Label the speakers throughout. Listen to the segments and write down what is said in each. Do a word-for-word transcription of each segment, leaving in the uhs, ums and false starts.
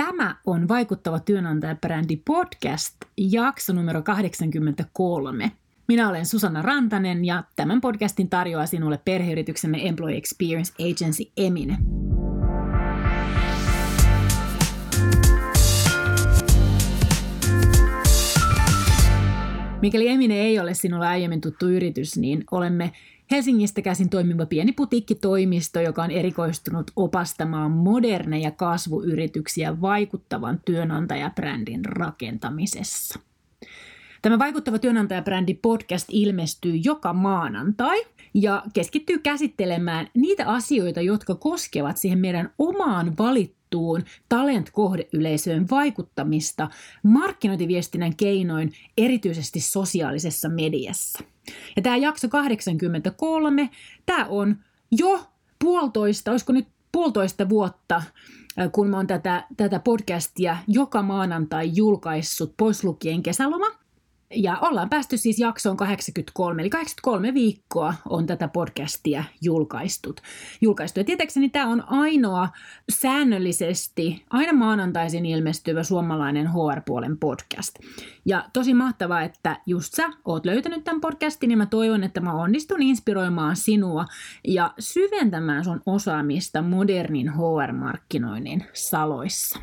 Speaker 1: Tämä on Vaikuttava työnantaja-brändi podcast, jakso numero kahdeksankymmentäkolme. Minä olen Susanna Rantanen ja tämän podcastin tarjoaa sinulle perheyrityksemme Employee Experience Agency Emine. Mikäli Emine ei ole sinulle aiemmin tuttu yritys, niin olemme Helsingistä käsin toimiva pieni putiikkitoimisto, joka on erikoistunut opastamaan moderneja kasvuyrityksiä vaikuttavan työnantajabrändin rakentamisessa. Tämä Vaikuttava työnantajabrändi podcast ilmestyy joka maanantai ja keskittyy käsittelemään niitä asioita, jotka koskevat siihen meidän omaan valittuun talent-kohdeyleisöön vaikuttamista markkinointiviestinnän keinoin, erityisesti sosiaalisessa mediassa. Ja tämä jakso kahdeksankymmentäkolme, tämä on jo puolitoista, olisiko nyt puolitoista vuotta, kun mä oon tätä, tätä podcastia joka maanantai julkaissut pois lukien kesäloma. Ja ollaan päästy siis jaksoon kahdeksankymmentäkolme, eli kahdeksankymmentäkolme viikkoa on tätä podcastia julkaistut. julkaistu. Ja tietääkseni tämä on ainoa säännöllisesti, aina maanantaisin ilmestyvä suomalainen H R-puolen podcast. Ja tosi mahtavaa, että just sä oot löytänyt tämän podcastin, ja mä toivon, että mä onnistun inspiroimaan sinua ja syventämään sun osaamista modernin H R-markkinoinnin saloissa.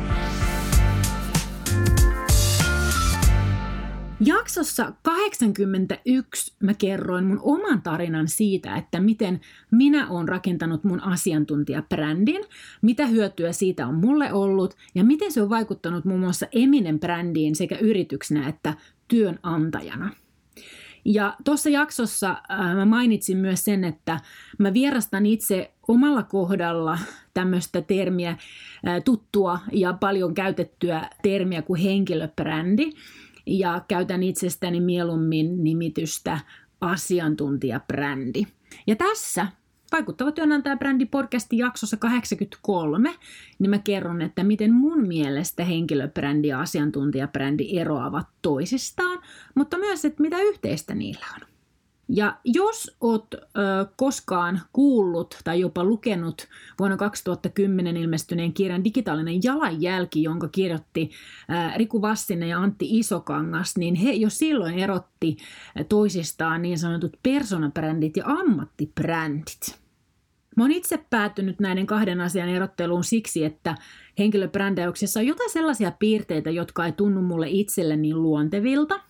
Speaker 1: Jaksossa kahdeksankymmentäyksi mä kerroin mun oman tarinan siitä, että miten minä oon rakentanut mun asiantuntijabrändin, mitä hyötyä siitä on mulle ollut ja miten se on vaikuttanut muun muassa Eminen brändiin sekä yrityksenä että työnantajana. Ja tuossa jaksossa äh, mä mainitsin myös sen, että mä vierastan itse omalla kohdalla tämmöistä termiä, äh, tuttua ja paljon käytettyä termiä kuin henkilöbrändi. Ja käytän itsestäni mieluummin nimitystä asiantuntijabrändi. Ja tässä Vaikuttava työnantajabrändi podcastin jaksossa kahdeksankymmentäkolme, niin mä kerron, että miten mun mielestä henkilöbrändi ja asiantuntijabrändi eroavat toisistaan, mutta myös, että mitä yhteistä niillä on. Ja jos oot ö, koskaan kuullut tai jopa lukenut vuonna kaksituhattakymmenen ilmestyneen kirjan Digitaalinen jalanjälki, jonka kirjoitti ö, Riku Vassinen ja Antti Isokangas, niin he jo silloin erotti toisistaan niin sanotut persoonabrändit ja ammattibrändit. Mä oon itse päätynyt näiden kahden asian erotteluun siksi, että henkilöbrändäyksessä on jotain sellaisia piirteitä, jotka ei tunnu mulle itselle niin luontevilta.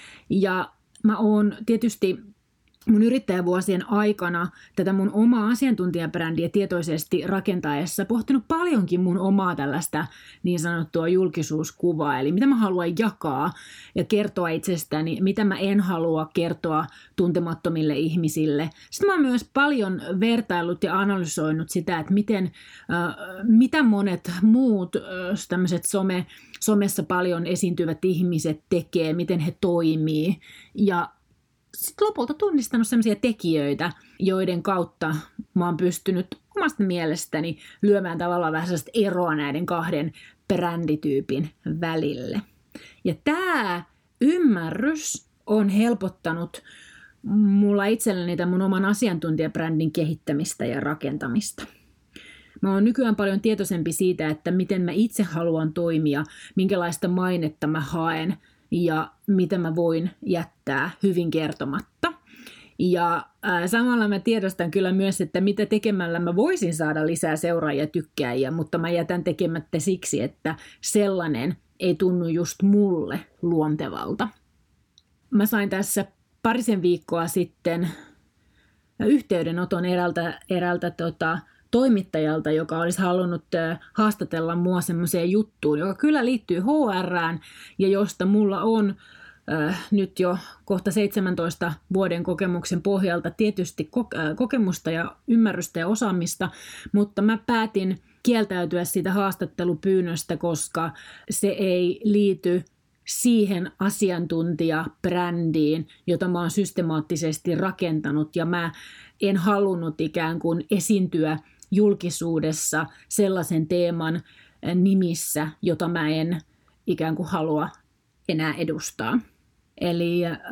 Speaker 1: Ja mä oon tietysti mun yrittäjävuosien aikana tätä mun omaa asiantuntijabrändiä tietoisesti rakentaessa pohtinut paljonkin mun omaa tällaista niin sanottua julkisuuskuvaa, eli mitä mä haluan jakaa ja kertoa itsestäni, mitä mä en halua kertoa tuntemattomille ihmisille. Sitten mä oon myös paljon vertaillut ja analysoinut sitä, että miten, äh, mitä monet muut äh, tämmöiset some, somessa paljon esiintyvät ihmiset tekee, miten he toimii ja sitten lopulta tunnistanut sellaisia tekijöitä, joiden kautta mä oon pystynyt omasta mielestäni lyömään tavallaan vähän sellaista eroa näiden kahden brändityypin välille. Ja tämä ymmärrys on helpottanut mulla itselläni tämän mun oman asiantuntijabrändin kehittämistä ja rakentamista. Mä oon nykyään paljon tietoisempi siitä, että miten mä itse haluan toimia, minkälaista mainetta mä haen, ja mitä mä voin jättää hyvin kertomatta. Ja ää, samalla mä tiedostan kyllä myös, että mitä tekemällä mä voisin saada lisää seuraajia ja tykkääjiä, mutta mä jätän tekemättä siksi, että sellainen ei tunnu just mulle luontevalta. Mä sain tässä parisen viikkoa sitten yhteydenoton eräältä, eräältä tota, toimittajalta, joka olisi halunnut haastatella mua semmoiseen juttuun, joka kyllä liittyy H R:ään ja josta mulla on äh, nyt jo kohta seitsemäntoista vuoden kokemuksen pohjalta tietysti ko- äh, kokemusta ja ymmärrystä ja osaamista, mutta mä päätin kieltäytyä siitä haastattelupyynnöstä, koska se ei liity siihen asiantuntijabrändiin, jota mä oon systemaattisesti rakentanut ja mä en halunnut ikään kuin esiintyä julkisuudessa sellaisen teeman nimissä, jota mä en ikään kuin halua enää edustaa. Eli äh,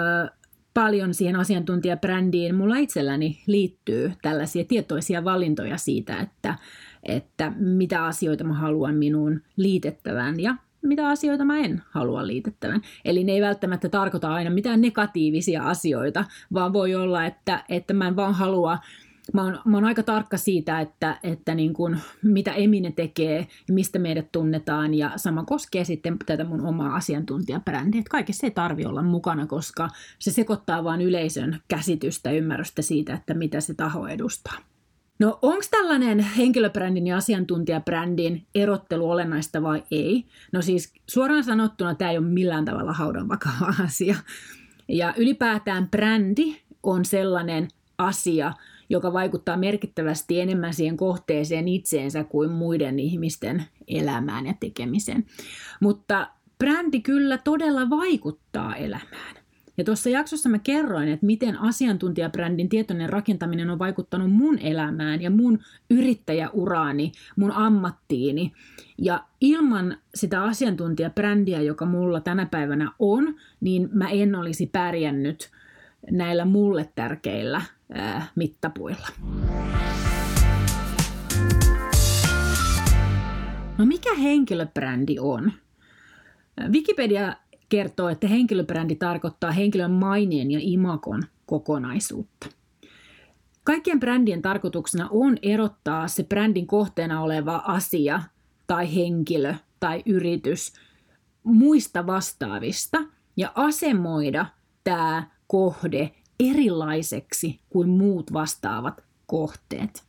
Speaker 1: paljon siihen asiantuntijabrändiin mulla itselläni liittyy tällaisia tietoisia valintoja siitä, että että mitä asioita mä haluan minun liitettävän ja mitä asioita mä en halua liitettävän. Eli ne ei välttämättä tarkoita aina mitään negatiivisia asioita, vaan voi olla, että, että mä en vaan halua. Mä oon, mä oon aika tarkka siitä, että, että niin kun, mitä Emine tekee, mistä meidät tunnetaan, ja sama koskee sitten tätä mun omaa asiantuntijabrändiä. Kaikessa ei tarvitse olla mukana, koska se sekoittaa vain yleisön käsitystä, ymmärrystä siitä, että mitä se taho edustaa. No onko tällainen henkilöbrändin ja asiantuntijabrändin erottelu olennaista vai ei? No siis suoraan sanottuna tämä ei ole millään tavalla haudan vakava asia. Ja ylipäätään brändi on sellainen asia, joka vaikuttaa merkittävästi enemmän siihen kohteeseen itseensä kuin muiden ihmisten elämään ja tekemiseen. Mutta brändi kyllä todella vaikuttaa elämään. Ja tuossa jaksossa mä kerroin, että miten asiantuntijabrändin tietoinen rakentaminen on vaikuttanut mun elämään ja mun yrittäjäuraani, mun ammattiini. Ja ilman sitä asiantuntijabrändiä, joka mulla tänä päivänä on, niin mä en olisi pärjännyt näillä mulle tärkeillä ää, mittapuilla. No mikä henkilöbrändi on? Wikipedia kertoo, että henkilöbrändi tarkoittaa henkilön maineen ja imagon kokonaisuutta. Kaikkien brändien tarkoituksena on erottaa se brändin kohteena oleva asia tai henkilö tai yritys muista vastaavista ja asemoida tämä kohde erilaiseksi kuin muut vastaavat kohteet.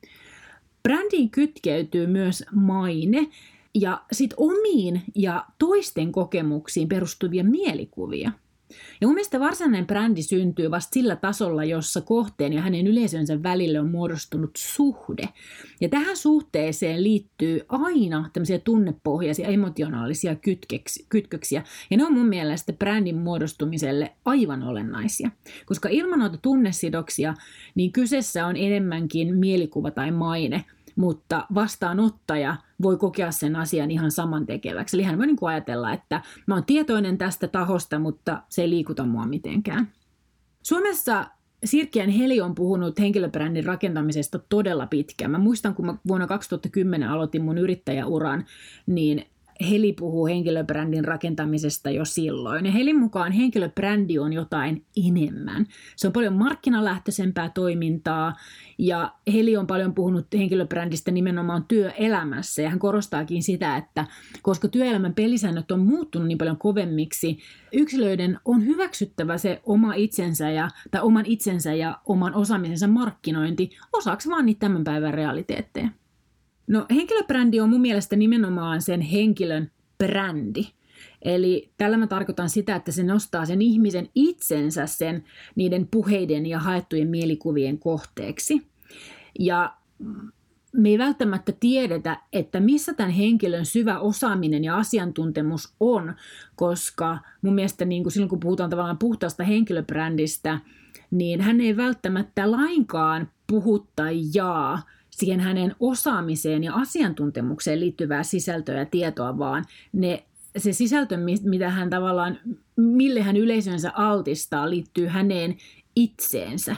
Speaker 1: Brändiin kytkeytyy myös maine ja sit omiin ja toisten kokemuksiin perustuvia mielikuvia. Ja mun mielestä varsinainen brändi syntyy vasta sillä tasolla, jossa kohteen ja hänen yleisönsä välille on muodostunut suhde. Ja tähän suhteeseen liittyy aina tämmöisiä tunnepohjaisia, emotionaalisia kytköksiä. Ja ne on mun mielestä brändin muodostumiselle aivan olennaisia. Koska ilman noita tunnesidoksia, niin kyseessä on enemmänkin mielikuva tai maine, mutta vastaanottaja voi kokea sen asian ihan samantekeväksi. Eli hän voi niin kuin ajatella, että mä oon tietoinen tästä tahosta, mutta se ei liikuta mua mitenkään. Suomessa Sirkki and Heli on puhunut henkilöbrändin rakentamisesta todella pitkään. Mä muistan, kun mä vuonna kaksituhattakymmenen aloitin mun yrittäjäuran, niin Heli puhuu henkilöbrändin rakentamisesta jo silloin. Ja Helin mukaan henkilöbrändi on jotain enemmän. Se on paljon markkinalähtöisempää toimintaa ja Heli on paljon puhunut henkilöbrändistä nimenomaan työelämässä. Ja hän korostaakin sitä, että koska työelämän pelisäännöt on muuttunut niin paljon kovemmiksi, yksilöiden on hyväksyttävä se oma itsensä ja, tai oman itsensä ja oman osaamisensa markkinointi osaksi vaan niitä tämän päivän realiteetteja. No henkilöbrändi on mun mielestä nimenomaan sen henkilön brändi. Eli tällä mä tarkoitan sitä, että se nostaa sen ihmisen itsensä sen niiden puheiden ja haettujen mielikuvien kohteeksi. Ja me ei välttämättä tiedetä, että missä tämän henkilön syvä osaaminen ja asiantuntemus on, koska mun mielestä niin kuin silloin kun puhutaan tavallaan puhtaasta henkilöbrändistä, niin hän ei välttämättä lainkaan puhu tai jaa siihen hänen osaamiseen ja asiantuntemukseen liittyvää sisältöä ja tietoa, vaan ne, se sisältö, mitä hän tavallaan, mille hän yleisönsä altistaa, liittyy häneen itseensä.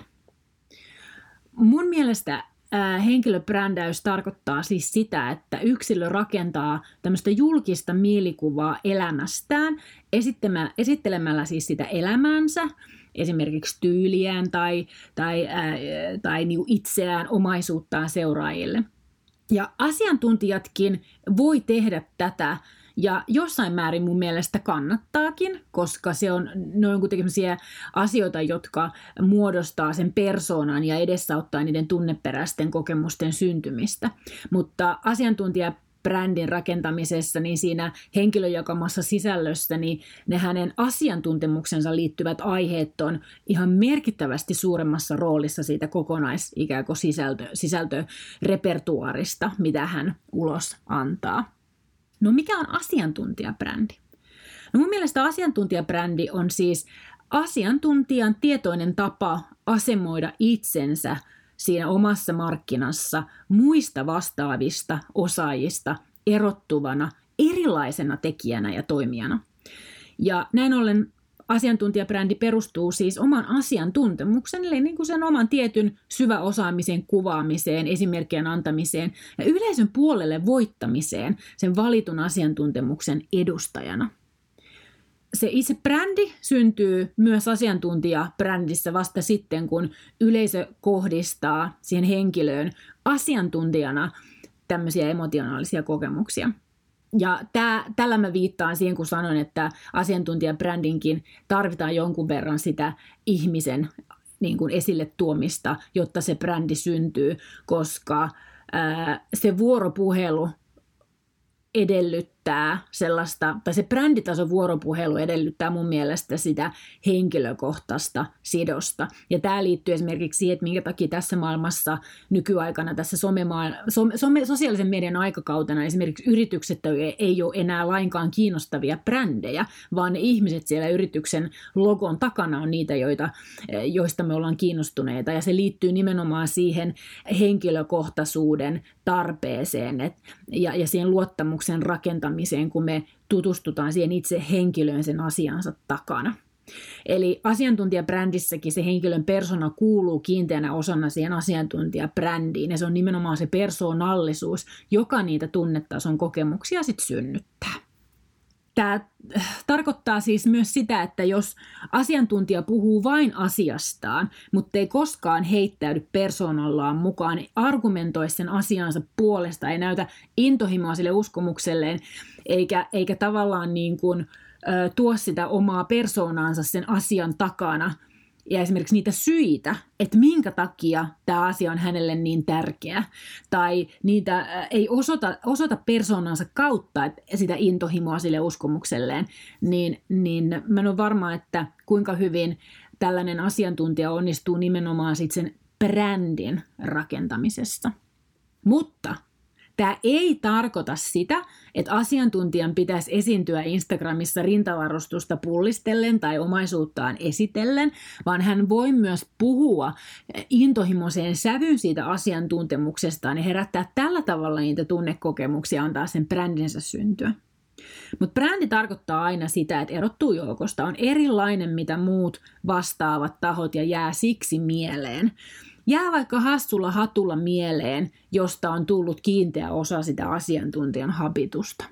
Speaker 1: Mun mielestä ää, henkilöbrändäys tarkoittaa siis sitä, että yksilö rakentaa tämmöistä julkista mielikuvaa elämästään, esittelemällä siis sitä elämäänsä, esimerkiksi tyyliään tai, tai, ää, tai niinku itseään, omaisuuttaan seuraajille. Ja asiantuntijatkin voi tehdä tätä ja jossain määrin mun mielestä kannattaakin, koska se on, ne on kuitenkin sellaisia asioita, jotka muodostaa sen persoonan ja edesauttaa niiden tunneperäisten kokemusten syntymistä. Mutta asiantuntija brändin rakentamisessa, niin siinä henkilön jakamassa sisällössä, niin ne hänen asiantuntemuksensa liittyvät aiheet on ihan merkittävästi suuremmassa roolissa siitä kokonais ikään kuin sisältö, sisältörepertuaarista, mitä hän ulos antaa. No mikä on asiantuntijabrändi? No mun mielestä asiantuntijabrändi on siis asiantuntijan tietoinen tapa asemoida itsensä siinä omassa markkinassa muista vastaavista osaajista erottuvana erilaisena tekijänä ja toimijana. Ja näin ollen asiantuntijabrändi perustuu siis oman asiantuntemuksen, eli niin kuin sen oman tietyn syväosaamisen kuvaamiseen, esimerkkien antamiseen ja yleisön puolelle voittamiseen sen valitun asiantuntemuksen edustajana. Se itse brändi syntyy myös asiantuntijabrändissä vasta sitten, kun yleisö kohdistaa siihen henkilöön asiantuntijana tämmöisiä emotionaalisia kokemuksia. Ja tää, tällä mä viittaan siihen, kun sanoin, että asiantuntijabrändinkin tarvitaan jonkun verran sitä ihmisen niin kuin esille tuomista, jotta se brändi syntyy, koska ää, se vuoropuhelu edellyttää sellaista, tai se bränditason vuoropuhelu edellyttää mun mielestä sitä henkilökohtaista sidosta. Ja tämä liittyy esimerkiksi siihen, että minkä takia tässä maailmassa nykyaikana, tässä some, some, sosiaalisen median aikakautena esimerkiksi yritykset ei ole enää lainkaan kiinnostavia brändejä, vaan ne ihmiset siellä yrityksen logon takana on niitä, joita, joista me ollaan kiinnostuneita. Ja se liittyy nimenomaan siihen henkilökohtaisuuden tarpeeseen et, ja, ja siihen luottamuksen rakentamiseen, kun me tutustutaan siihen itse henkilöön sen asiansa takana. Eli asiantuntijabrändissäkin se henkilön persona kuuluu kiinteänä osana siihen asiantuntijabrändiin, ja se on nimenomaan se persoonallisuus, joka niitä tunnetason kokemuksia sitten synnyttää. Tämä tarkoittaa siis myös sitä, että jos asiantuntija puhuu vain asiastaan, mutta ei koskaan heittäydy persoonallaan mukaan, niin argumentoi sen asiansa puolesta, ei näytä intohimoa sille uskomukselleen, eikä, eikä tavallaan niin kuin, ö, tuo sitä omaa persoonaansa sen asian takana, ja esimerkiksi niitä syitä, että minkä takia tämä asia on hänelle niin tärkeä, tai niitä ei osoita, osoita persoonansa kautta että sitä intohimoa sille uskomukselleen, niin, niin mä en ole varma, että kuinka hyvin tällainen asiantuntija onnistuu nimenomaan sit sen brändin rakentamisessa. Mutta tämä ei tarkoita sitä, että asiantuntijan pitäisi esiintyä Instagramissa rintavarustusta pullistellen tai omaisuuttaan esitellen, vaan hän voi myös puhua intohimoiseen sävyyn siitä asiantuntemuksestaan ja herättää tällä tavalla niitä tunnekokemuksia, antaa sen brändinsä syntyä. Mutta brändi tarkoittaa aina sitä, että erottuu joukosta, on erilainen mitä muut vastaavat tahot ja jää siksi mieleen. Jää vaikka hassulla hatulla mieleen, josta on tullut kiinteä osa sitä asiantuntijan habitusta.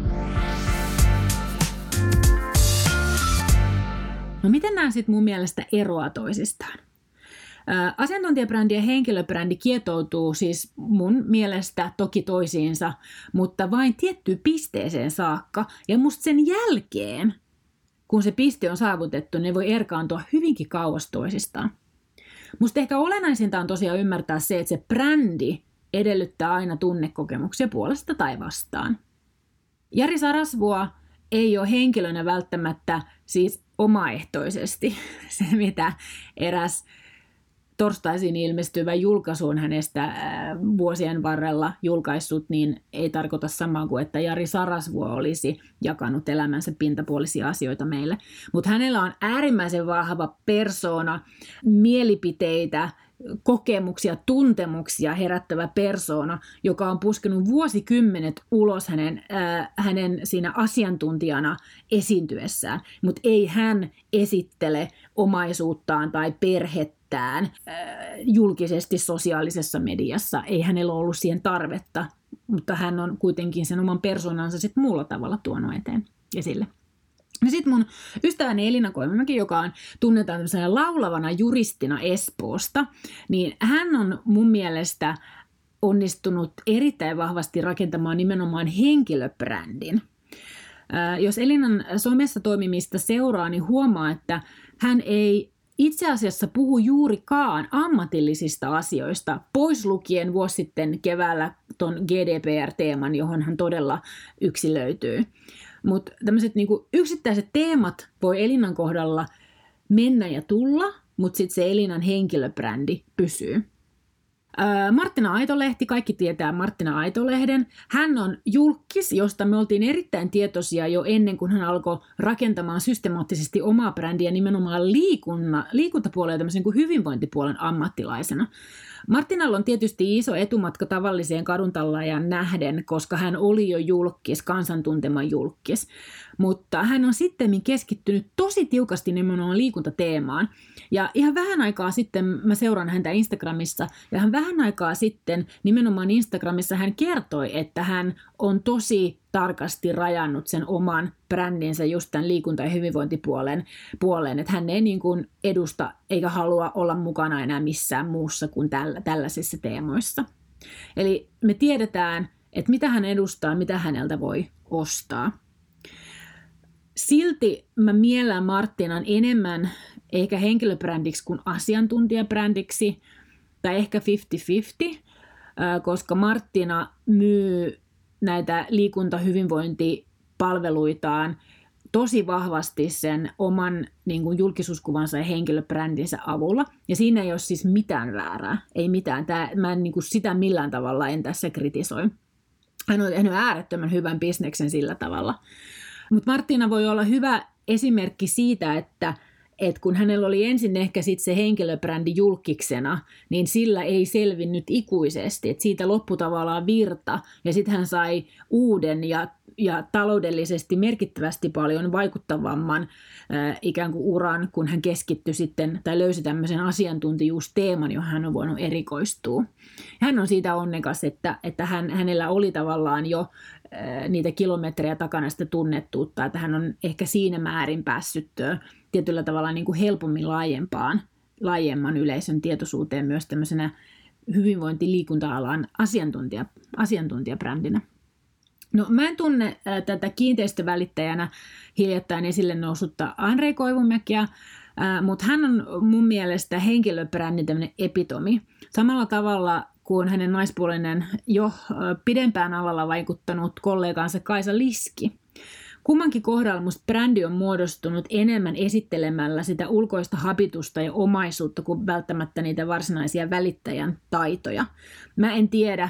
Speaker 1: No miten nämä sitten mun mielestä eroaa toisistaan? Ää, asiantuntijabrändi ja henkilöbrändi kietoutuu siis mun mielestä toki toisiinsa, mutta vain tiettyyn pisteeseen saakka. Ja musta sen jälkeen, kun se piste on saavutettu, ne voi erkaantua hyvinkin kauas toisistaan. Musta ehkä olennaisinta on tosiaan ymmärtää se, että se brändi edellyttää aina tunnekokemuksia puolesta tai vastaan. Jari Sarasvuo ei ole henkilönä välttämättä siis omaehtoisesti se, mitä eräs torstaisin ilmestyvä julkaisu on hänestä vuosien varrella julkaissut, niin ei tarkoita samaa kuin, että Jari Sarasvuo olisi jakanut elämänsä pintapuolisia asioita meille. Mutta hänellä on äärimmäisen vahva persoona, mielipiteitä, kokemuksia, tuntemuksia herättävä persoona, joka on puskenut vuosikymmenet ulos hänen, äh, hänen siinä asiantuntijana esiintyessään, mutta ei hän esittele omaisuuttaan tai perhettään äh, julkisesti sosiaalisessa mediassa. Ei hänellä ollut siihen tarvetta, mutta hän on kuitenkin sen oman persoonansa sit muulla tavalla tuonut eteen esille. No sitten mun ystäväni Elina Koivumäki, joka on tunnetaan tämmöisenä laulavana juristina Espoosta, niin hän on mun mielestä onnistunut erittäin vahvasti rakentamaan nimenomaan henkilöbrändin. Ää, jos Elinan somessa toimimista seuraa, niin huomaa, että hän ei itse asiassa puhu juurikaan ammatillisista asioista, pois lukien vuosi sitten keväällä ton G D P R-teeman, johon hän todella yksilöityy. Mutta tämmöiset niinku yksittäiset teemat voi Elinan kohdalla mennä ja tulla, mutta sitten se Elinan henkilöbrändi pysyy. Ää, Martina Aitolehti, kaikki tietää Martina Aitolehden. Hän on julkkis, josta me oltiin erittäin tietoisia jo ennen kuin hän alkoi rakentamaan systemaattisesti omaa brändiä nimenomaan liikunna, liikuntapuolen ja tämmöisen kuin hyvinvointipuolen ammattilaisena. Martinalla on tietysti iso etumatka tavalliseen kaduntallaajaan nähden, koska hän oli jo julkis, kansantuntema julkis. Mutta hän on sittemmin keskittynyt tosi tiukasti nimenomaan liikuntateemaan. Ja ihan vähän aikaa sitten, mä seuraan häntä Instagramissa, ja hän vähän aikaa sitten nimenomaan Instagramissa hän kertoi, että hän on tosi tarkasti rajannut sen oman brändinsä just tämän liikunta- ja hyvinvointipuolen puoleen, että hän ei niin kuin edusta eikä halua olla mukana enää missään muussa kuin tällä, tällaisissa teemoissa. Eli me tiedetään, että mitä hän edustaa, mitä häneltä voi ostaa. Silti mä miellän Martinan enemmän eikä henkilöbrändiksi kuin asiantuntijabrändiksi, tai ehkä viisikymmentä viisikymmentä, koska Martina myy näitä liikunta-hyvinvointipalveluitaan tosi vahvasti sen oman niin kuin julkisuuskuvansa ja henkilöbrändinsä avulla. Ja siinä ei ole siis mitään väärää, ei mitään. Tää, mä en niin kuin sitä millään tavalla en tässä kritisoi. Hän on tehnyt äärettömän hyvän bisneksen sillä tavalla. Mutta Martina voi olla hyvä esimerkki siitä, että et kun hänellä oli ensin ehkä sit se henkilöbrändi julkiksena, niin sillä ei selvinnyt ikuisesti. Et siitä loppui tavallaan virta ja sitten hän sai uuden ja, ja taloudellisesti merkittävästi paljon vaikuttavamman äh, ikään kuin uran, kun hän keskittyi sitten tai löysi tämmöisen asiantuntijuusteeman, johon hän on voinut erikoistua. Hän on siitä onnekas, että, että hän, hänellä oli tavallaan jo äh, niitä kilometrejä takana sitä tunnettuutta, että hän on ehkä siinä määrin päässyt tietyllä tavalla niin kuin helpommin laajempaan, laajemman yleisön tietoisuuteen myös tämmöisenä hyvinvointiliikunta-alan asiantuntija, asiantuntijabrändinä. No, mä en tunne ää, tätä kiinteistövälittäjänä hiljattain esille noussutta Andrei Koivumäkeä, ää, mutta hän on mun mielestä henkilöbrändin tämmöinen epitomi. Samalla tavalla kuin hänen naispuolinen jo ää, pidempään alalla vaikuttanut kollegansa Kaisa Liski. Kummankin kohdalla musta brändi on muodostunut enemmän esittelemällä sitä ulkoista habitusta ja omaisuutta kuin välttämättä niitä varsinaisia välittäjän taitoja. Mä en tiedä,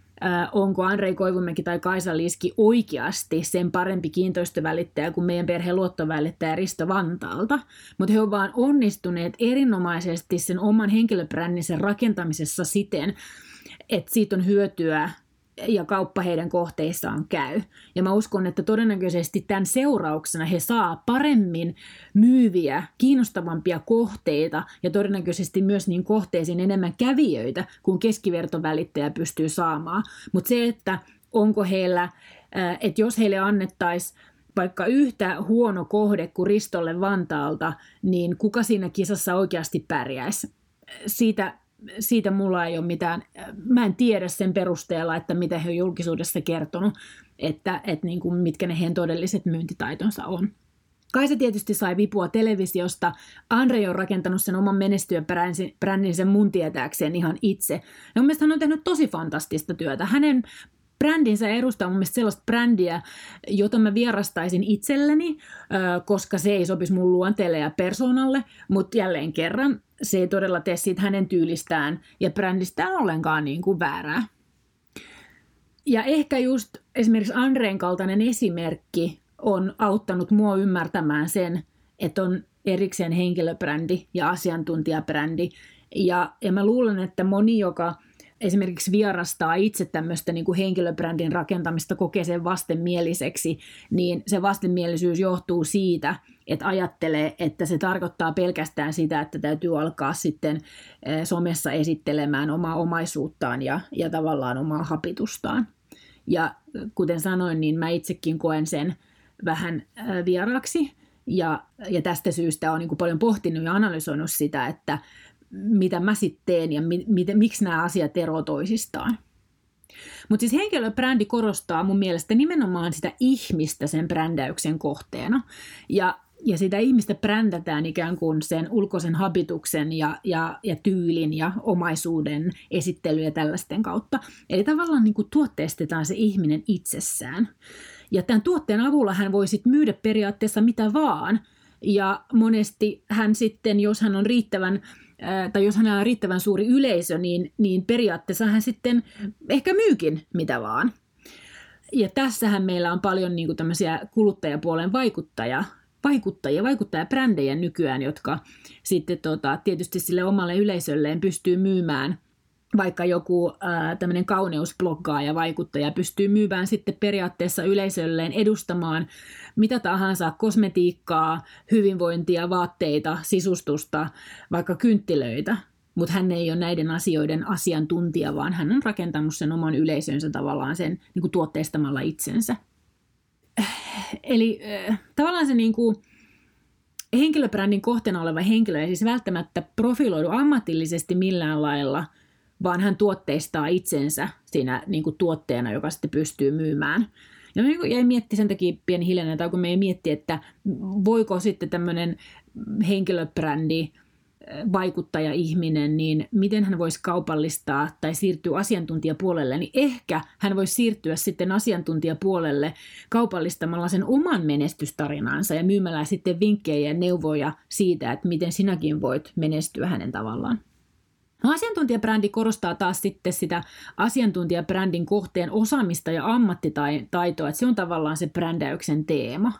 Speaker 1: onko Andrei Koivumäki tai Kaisa Liski oikeasti sen parempi kiinteistövälittäjä kuin meidän perheen luottovälittäjä Risto Vantaalta, mutta he ovat vaan onnistuneet erinomaisesti sen oman henkilöbrändinsä rakentamisessa siten, että siitä on hyötyä ja kauppa heidän kohteissaan käy. Ja mä uskon, että todennäköisesti tämän seurauksena he saa paremmin myyviä, kiinnostavampia kohteita ja todennäköisesti myös niin kohteisiin enemmän kävijöitä, kuin keskivertovälittäjä pystyy saamaan. Mutta se, että onko heillä, että jos heille annettaisiin vaikka yhtä huono kohde kuin Ristolle Vantaalta, niin kuka siinä kisassa oikeasti pärjäisi? Siitä Siitä mulla ei ole mitään, mä en tiedä sen perusteella, että mitä he on julkisuudessa kertonut, että, että niin kuin mitkä ne heidän todelliset myyntitaitonsa on. Kaisa tietysti sai vipua televisiosta. Andrei on rakentanut sen oman menestyjäbrändinsä mun tietääkseen ihan itse. Ja mun mielestä hän on tehnyt tosi fantastista työtä. Hänen brändinsä edustaa mun mielestä sellaista brändiä, jota mä vierastaisin itselleni, koska se ei sopisi mun luonteelle ja persoonalle, mutta jälleen kerran se ei todella tee siitä hänen tyylistään ja brändistään ollenkaan niin kuin väärää. Ja ehkä just esimerkiksi Andreen kaltainen esimerkki on auttanut mua ymmärtämään sen, että on erikseen henkilöbrändi ja asiantuntijabrändi. Ja, ja mä luulen, että moni, joka esimerkiksi vierastaa itse tämmöistä niin kuin henkilöbrändin rakentamista, kokee sen vastenmieliseksi, niin se vastenmielisyys johtuu siitä, että ajattelee, että se tarkoittaa pelkästään sitä, että täytyy alkaa sitten somessa esittelemään omaa omaisuuttaan ja, ja tavallaan omaa hapitustaan. Ja kuten sanoin, niin mä itsekin koen sen vähän vieraaksi ja, ja tästä syystä olen niin kuin paljon pohtinut ja analysoinut sitä, että mitä mä sitten teen ja mi- mi- miksi nämä asiat eroavat toisistaan. Mutta siis henkilöbrändi korostaa mun mielestä nimenomaan sitä ihmistä sen brändäyksen kohteena. Ja, ja sitä ihmistä brändätään ikään kuin sen ulkoisen habituksen ja, ja, ja tyylin ja omaisuuden esittely ja tällaisten kautta. Eli tavallaan niin kuin tuotteistetaan se ihminen itsessään. Ja tämän tuotteen avulla hän voi sitten myydä periaatteessa mitä vaan. Ja monesti hän sitten, jos hän on riittävän tai jos hänellä on riittävän suuri yleisö, niin, niin periaatteessa hän sitten ehkä myykin mitä vaan. Ja tässähän meillä on paljon niin kuin tämmöisiä kuluttajapuolen vaikuttajia, vaikuttajia, vaikuttajabrändejä nykyään, jotka sitten tota, tietysti sille omalle yleisölleen pystyy myymään vaikka joku ää, tämmöinen kauneusbloggaaja, vaikuttaja pystyy myymään sitten periaatteessa yleisölleen edustamaan mitä tahansa kosmetiikkaa, hyvinvointia, vaatteita, sisustusta, vaikka kynttilöitä, mutta hän ei ole näiden asioiden asiantuntija, vaan hän on rakentanut sen oman yleisönsä tavallaan sen niin kuin tuotteistamalla itsensä. Eli äh, tavallaan se niin kuin henkilöbrändin kohteena oleva henkilö ei siis välttämättä profiloidu ammatillisesti millään lailla, vaan hän tuotteistaa itsensä siinä niin kuin tuotteena, joka sitten pystyy myymään. Ja me jäi miettimään sen takia pieni hiljainen, tai kun me ei mietti, että voiko sitten tämmöinen henkilöbrändi, vaikuttaja-ihminen, niin miten hän voisi kaupallistaa tai siirtyä asiantuntijapuolelle, niin ehkä hän voisi siirtyä sitten asiantuntijapuolelle kaupallistamalla sen oman menestystarinansa ja myymällä sitten vinkkejä ja neuvoja siitä, että miten sinäkin voit menestyä hänen tavallaan. No, asiantuntijabrändi korostaa taas sitten sitä asiantuntijabrändin kohteen osaamista ja ammattitaitoa, että se on tavallaan se brändäyksen teema.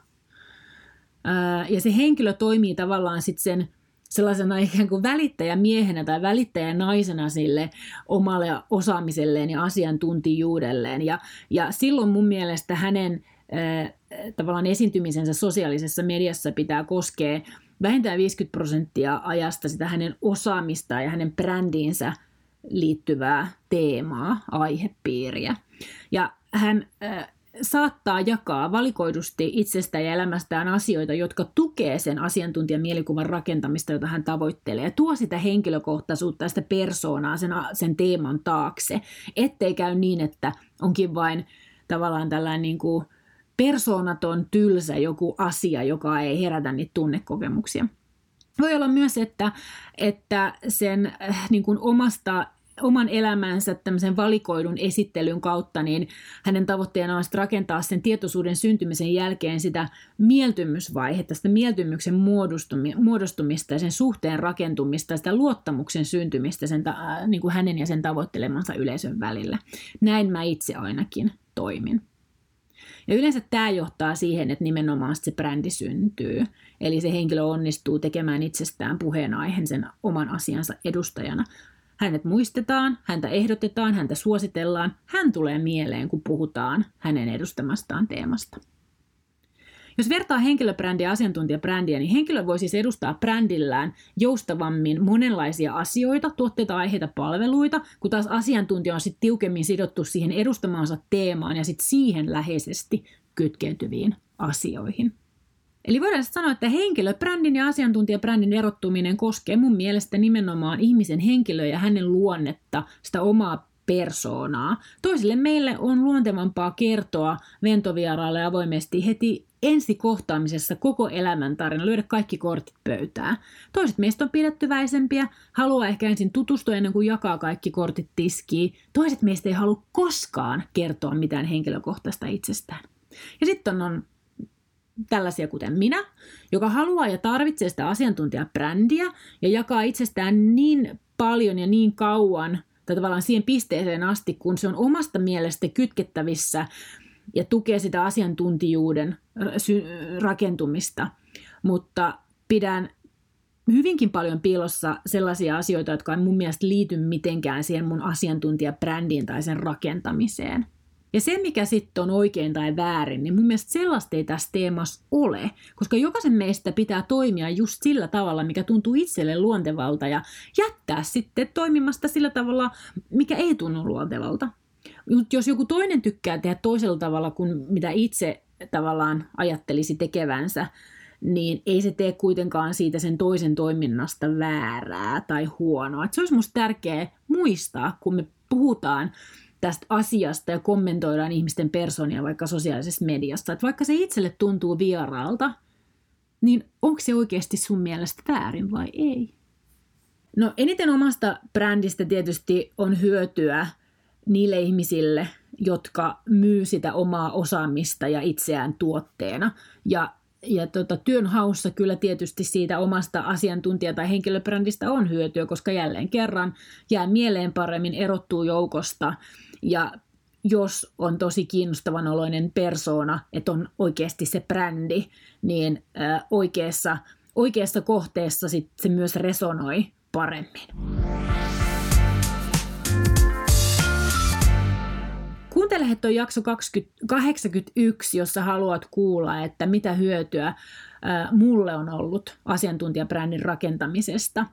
Speaker 1: Ja se henkilö toimii tavallaan sitten sen sellaisena ikään kuin välittäjämiehenä tai välittäjänaisena sille omalle osaamiselleen ja asiantuntijuudelleen. Ja, ja silloin mun mielestä hänen äh, tavallaan esiintymisensä sosiaalisessa mediassa pitää koskea vähintään viisikymmentä prosenttia ajasta sitä hänen osaamistaan ja hänen brändiinsä liittyvää teemaa, aihepiiriä. Ja hän äh, saattaa jakaa valikoidusti itsestään ja elämästään asioita, jotka tukee sen asiantuntijan mielikuvan rakentamista, jota hän tavoittelee, ja tuo sitä henkilökohtaisuutta ja sitä persoonaa sen, sen teeman taakse, ettei käy niin, että onkin vain tavallaan tällainen niin kuin persoonaton, tylsä joku asia, joka ei herätä niitä tunnekokemuksia. Voi olla myös, että, että sen niin kuin omasta oman elämänsä tämmöisen valikoidun esittelyn kautta, niin hänen tavoitteena on rakentaa sen tietoisuuden syntymisen jälkeen sitä mieltymysvaihetta, sitä mieltymyksen muodostumista ja sen suhteen rakentumista, sitä luottamuksen syntymistä sen, äh, niin kuin hänen ja sen tavoittelemansa yleisön välillä. Näin mä itse ainakin toimin. Ja yleensä tämä johtaa siihen, että nimenomaan se brändi syntyy. Eli se henkilö onnistuu tekemään itsestään puheenaiheen sen oman asiansa edustajana. Hänet muistetaan, häntä ehdotetaan, häntä suositellaan. Hän tulee mieleen, kun puhutaan hänen edustamastaan teemasta. Jos vertaa henkilöbrändiä ja asiantuntijabrändiä, niin henkilö voi siis edustaa brändillään joustavammin monenlaisia asioita, tuotteita, aiheita, palveluita, kun taas asiantuntija on sitten tiukemmin sidottu siihen edustamaansa teemaan ja sitten siihen läheisesti kytkeytyviin asioihin. Eli voidaan sanoa, että henkilöbrändin ja asiantuntijabrändin erottuminen koskee mun mielestä nimenomaan ihmisen henkilöä ja hänen luonnetta, sitä omaa persoonaa. Toisille meille on luontevampaa kertoa ventovieraalle avoimesti heti ensikohtaamisessa koko elämäntarina, lyödä kaikki kortit pöytään. Toiset meistä on pidättyväisempiä, haluaa ehkä ensin tutustua ennen kuin jakaa kaikki kortit tiskiin. Toiset meistä ei halua koskaan kertoa mitään henkilökohtaista itsestään. Ja sitten on tällaisia kuten minä, joka haluaa ja tarvitsee sitä asiantuntijabrändiä ja jakaa itsestään niin paljon ja niin kauan, tai tavallaan siihen pisteeseen asti, kun se on omasta mielestä kytkettävissä ja tukee sitä asiantuntijuuden rakentumista. Mutta pidän hyvinkin paljon piilossa sellaisia asioita, jotka ei mun mielestä liity mitenkään siihen mun asiantuntijabrändiin tai sen rakentamiseen. Ja se, mikä sitten on oikein tai väärin, niin mun mielestä sellaista ei tässä teemassa ole, koska jokaisen meistä pitää toimia just sillä tavalla, mikä tuntuu itselle luontevalta ja jättää sitten toimimasta sillä tavalla, mikä ei tunnu luontevalta. Jos joku toinen tykkää tehdä toisella tavalla kuin mitä itse tavallaan ajattelisi tekevänsä, niin ei se tee kuitenkaan siitä sen toisen toiminnasta väärää tai huonoa. Et se olisi musta tärkeää muistaa, kun me puhutaan tästä asiasta ja kommentoidaan ihmisten persoonia vaikka sosiaalisessa mediassa. Että vaikka se itselle tuntuu vieraalta, niin onko se oikeasti sun mielestä väärin vai ei? No eniten omasta brändistä tietysti on hyötyä niille ihmisille, jotka myy sitä omaa osaamista ja itseään tuotteena. Ja, ja tota, työnhaussa kyllä tietysti siitä omasta asiantuntija- tai henkilöbrändistä on hyötyä, koska jälleen kerran jää mieleen paremmin, erottuu joukosta. Ja jos on tosi kiinnostavan oloinen persoona, että on oikeasti se brändi, niin ää, oikeassa, oikeassa kohteessa sit se myös resonoi paremmin. Kuuntele tuon jakso kahdeksankymmentäyksi, jossa haluat kuulla, että mitä hyötyä mulle on ollut asiantuntijabrändin rakentamisesta.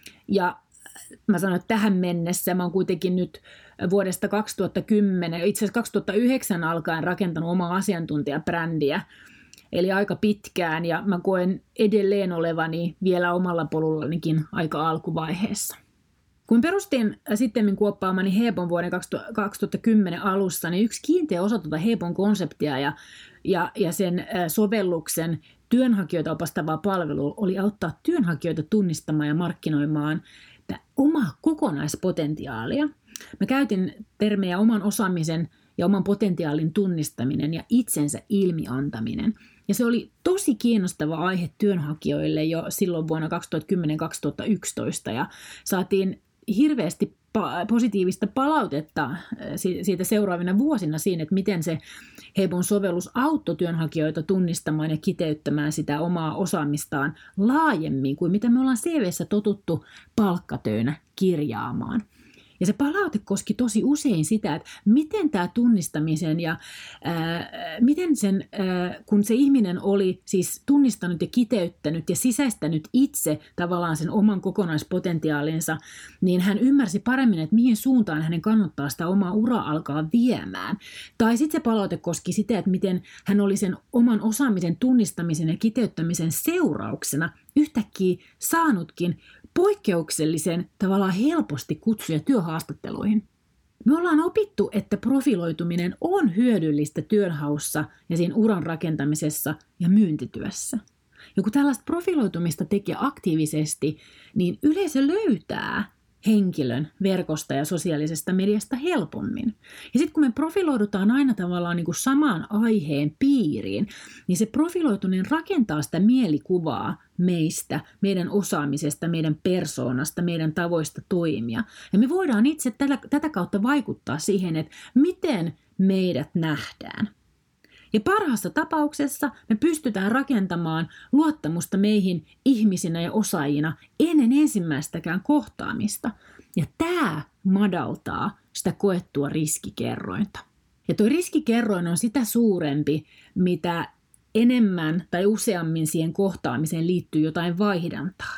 Speaker 1: Ja mä sanon, että tähän mennessä mä oon kuitenkin nyt vuodesta kaksituhattakymmenen, itse asiassa kaksituhattayhdeksän alkaen rakentanut omaa asiantuntijabrändiä, eli aika pitkään, ja mä koen edelleen olevani vielä omalla polullanikin aika alkuvaiheessa. Kun perustin sitten kuoppaamani Hebon vuoden kaksituhattakymmenen alussa, niin yksi kiinteä osa tuota Hebon konseptia ja, ja, ja sen sovelluksen työnhakijoita opastavaa palvelua oli auttaa työnhakijoita tunnistamaan ja markkinoimaan omaa kokonaispotentiaalia. Mä käytin termejä oman osaamisen ja oman potentiaalin tunnistaminen ja itsensä ilmiantaminen. Ja se oli tosi kiinnostava aihe työnhakijoille jo silloin vuonna kaksituhattakymmenen kaksituhattayksitoista ja saatiin hirveästi positiivista palautetta siitä seuraavina vuosina siinä, että miten se Hebon sovellus auttoi työnhakijoita tunnistamaan ja kiteyttämään sitä omaa osaamistaan laajemmin kuin mitä me ollaan C V:ssä totuttu palkkatöinä kirjaamaan. Ja se palaute koski tosi usein sitä, että miten tämä tunnistamisen ja ää, miten sen, ää, kun se ihminen oli siis tunnistanut ja kiteyttänyt ja sisäistänyt itse tavallaan sen oman kokonaispotentiaalinsa, niin hän ymmärsi paremmin, että mihin suuntaan hänen kannattaa sitä omaa uraa alkaa viemään. Tai sitten se palaute koski sitä, että miten hän oli sen oman osaamisen tunnistamisen ja kiteyttämisen seurauksena yhtäkkiä saanutkin poikkeuksellisen tavallaan helposti kutsuja työhaastatteluihin. Me ollaan opittu, että profiloituminen on hyödyllistä työnhaussa ja siinä uran rakentamisessa ja myyntityössä. Ja kun tällaista profiloitumista tekee aktiivisesti, niin yleisö löytää henkilön verkosta ja sosiaalisesta mediasta helpommin. Ja sitten kun me profiloidutaan aina tavallaan niin kuin samaan aiheen piiriin, niin se profiloituminen rakentaa sitä mielikuvaa meistä, meidän osaamisesta, meidän persoonasta, meidän tavoista toimia. Ja me voidaan itse tätä, tätä kautta vaikuttaa siihen, että miten meidät nähdään. Ja parhaassa tapauksessa me pystytään rakentamaan luottamusta meihin ihmisinä ja osaajina ennen ensimmäistäkään kohtaamista. Ja tämä madaltaa sitä koettua riskikerrointa. Ja tuo riskikerroin on sitä suurempi, mitä enemmän tai useammin siihen kohtaamiseen liittyy jotain vaihdantaa.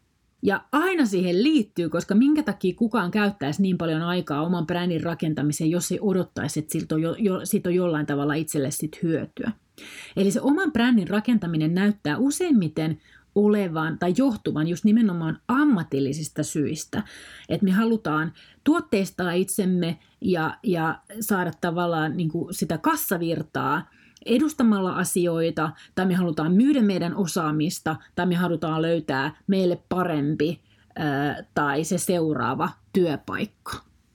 Speaker 1: Ja aina siihen liittyy, koska minkä takia kukaan käyttäisi niin paljon aikaa oman brändin rakentamiseen, jos ei odottaisi, että siitä on, jo, jo, siitä on jollain tavalla itselle sit hyötyä. Eli se oman brändin rakentaminen näyttää useimmiten olevan tai johtuvan just nimenomaan ammatillisista syistä. Että me halutaan tuotteistaa itsemme ja, ja saada tavallaan niin kuin sitä kassavirtaa edustamalla asioita, tai me halutaan myydä meidän osaamista, tai me halutaan löytää meille parempi ää, tai se seuraava työpaikka.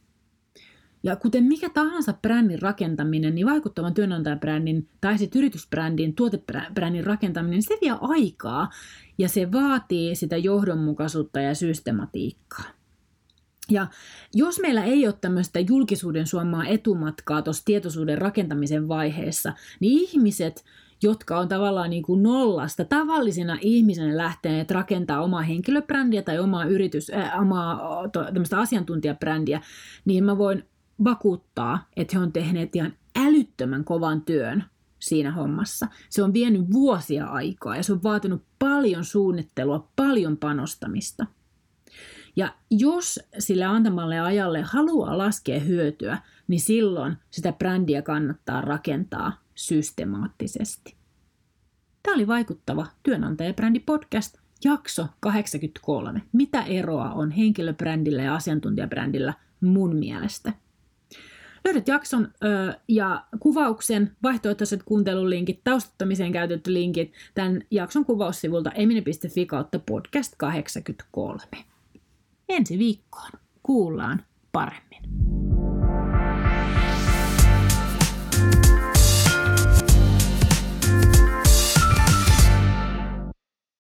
Speaker 1: Ja kuten mikä tahansa brändin rakentaminen, niin vaikuttavan työnantajabrändin tai sitten yritysbrändin, tuotebrändin rakentaminen, se vie aikaa ja se vaatii sitä johdonmukaisuutta ja systematiikkaa. Ja jos meillä ei ole tämmöistä julkisuuden suomaa etumatkaa tuossa tietoisuuden rakentamisen vaiheessa, niin ihmiset, jotka on tavallaan niin kuin nollasta tavallisena ihmisenä lähteneet rakentaa omaa henkilöbrändiä tai omaa, yritys, äh, omaa tämmöistä asiantuntijabrändiä, niin mä voin vakuuttaa, että he on tehneet ihan älyttömän kovan työn siinä hommassa. Se on vienyt vuosia aikaa ja se on vaatinut paljon suunnittelua, paljon panostamista. Ja jos sille antamalle ajalle haluaa laskea hyötyä, niin silloin sitä brändiä kannattaa rakentaa systemaattisesti. Tämä oli Vaikuttava työnantajabrändi podcast, jakso kahdeksankymmentäkolme. Mitä eroa on henkilöbrändillä ja asiantuntijabrändillä mun mielestä? Löydät jakson ö, ja kuvauksen, vaihtoehtoiset kuuntelulinkit, taustattamiseen käytetty linkit tämän jakson kuvaussivulta emine piste fi kautta podcast kahdeksankymmentäkolme. Ensi viikkoon kuullaan paremmin.